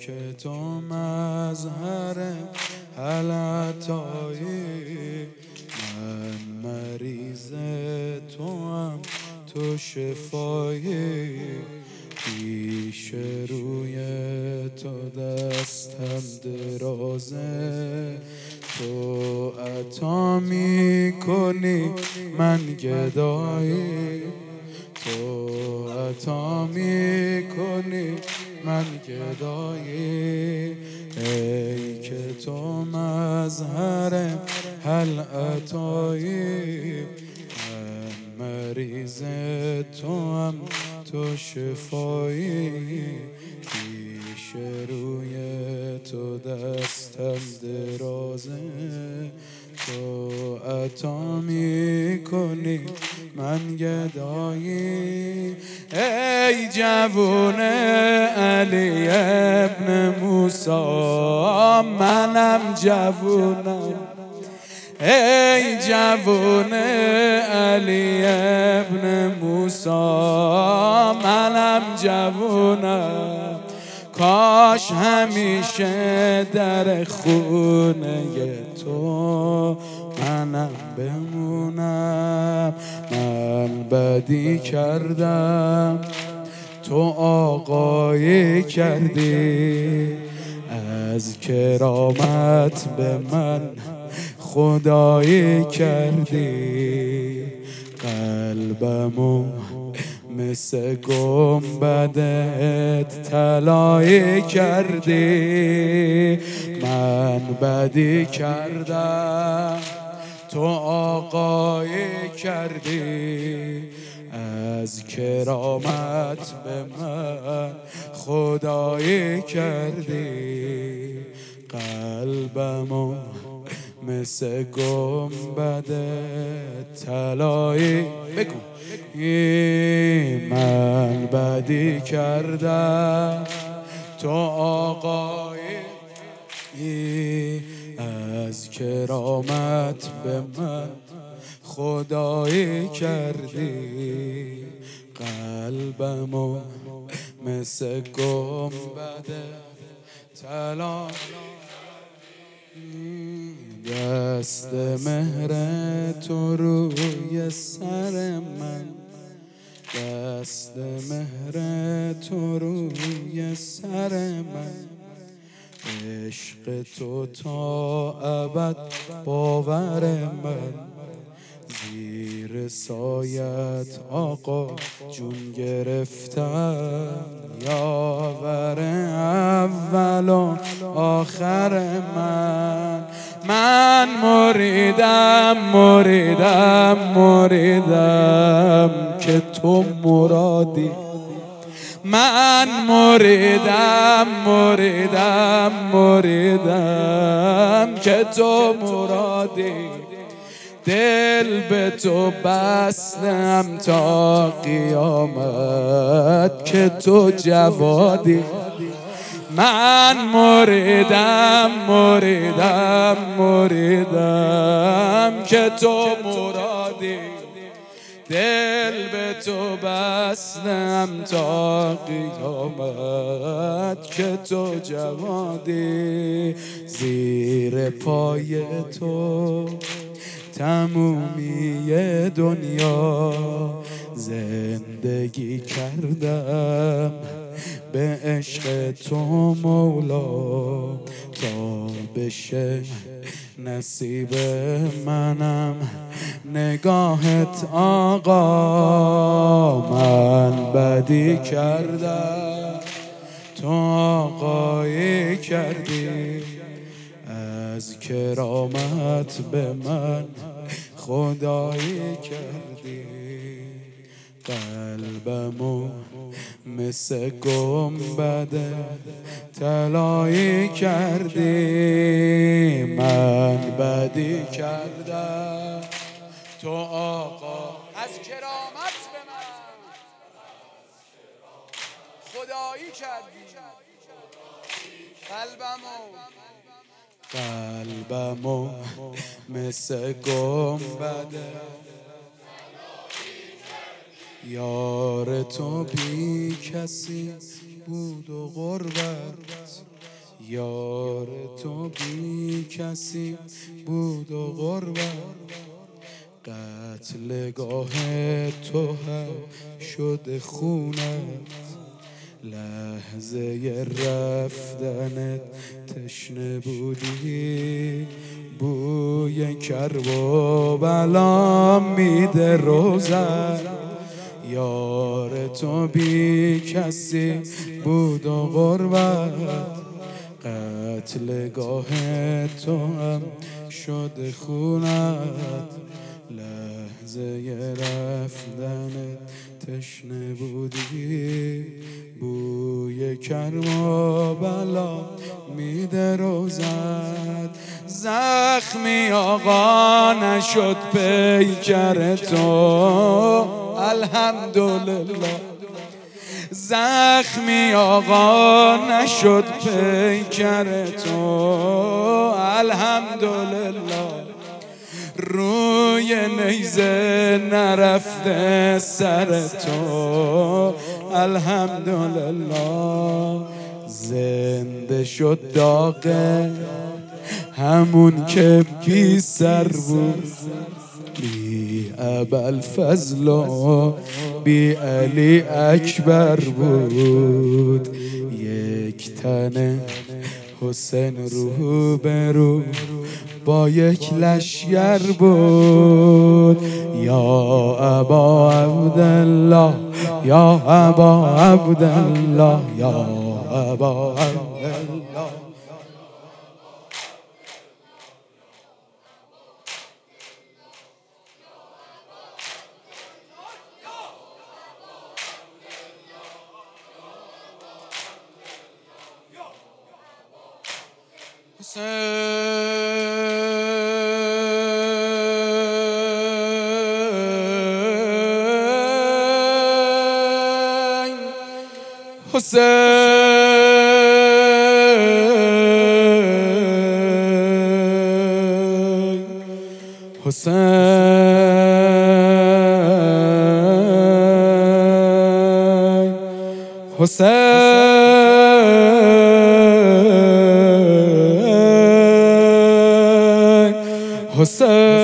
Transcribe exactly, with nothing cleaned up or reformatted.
که تو مظهر حلعتایی، من مریض تو هم تو شفایی. پیش روی تو دستم درازه، تو عطا میکنی من گدایی، تو عطا میکنی من گدایی. ای که تو مظهر حلعتایی، من مریض تو هم تو شفایی. پیش روی تو دستم درازه، تو عطا میکنی من گدایی. ای جوون علی ابن موسی، منم جوونم. ای جوون علی ابن موسی، منم جوونم. کاش همیشه در خونه تو منم بمونم. من بدی کردم تو آقایی کردی، از کرامت به من خدایی کردی. قلبمو مثل گنبدت طلایی کردی. من بدی کردم تو آقایی کردی، از کرامت به من خدایی کردی. قلبمو مثل گنبد طلایی بکن. من بدی کردم تو آقایی، از کرامت به من خدایی کردی. قلبمو مثل گنبد طلایی، دست مهر تو روی سر من، دست مهر تو روی سر من. عشق تو تا ابد باور من، زیر سایت آقا جون گرفتم. یاور اول و آخر من، من مریدم مریدم مریدم که تو مرادی. من مریدم مریدم مریدم که تو مرادی. دل به تو بستم تا قیامت که تو جوادی. من مریدم مریدم مریدم که تو مرادی. دل به تو بستم تا قیامت که تو جوادی. زیر پای تو تمومی دنیا زندگی کردم، به عشق تو مولا تا بشه نصیب منم نگاهت آقا. من بدی کردم تو آقایی کردی، از کرامت به من خدایی کردی. قلبمو مثل گنبد طلایی کردی. من بدی کردم تو آقا، از کرامت به من خدایی کردی. قلبمو قلبمو مثل گنبد یار تو بی کسی بود و غربت. یار تو بی کسی بود و غربت، قتلگاه تو هم شده خونت، لحظه رفتنت تشنه بودی، بوی کرب و بلا میده روزت. یار تو بی کسی بود و غربت، قتلگاه تو هم شده خونت، لحظه رفتنت تشنه بودی، بوی کرم و بلا میده روزت. زخمی آقا نشد پیکر تو الحمدلله، زخمی آقا نشد پیکر تو الحمدلله، روی نیزه نرفته سر تو الحمدلله، زنده شد داغ همون که بی سر بود، بی ابوالفضل و بی علی اکبر بود، یک تن حسین رو به رو با یک لشگر بود. یا ابا عبدالله، یا ابا عبدالله، یا ابا عبدالله. حسین حسین حسین حسین حسین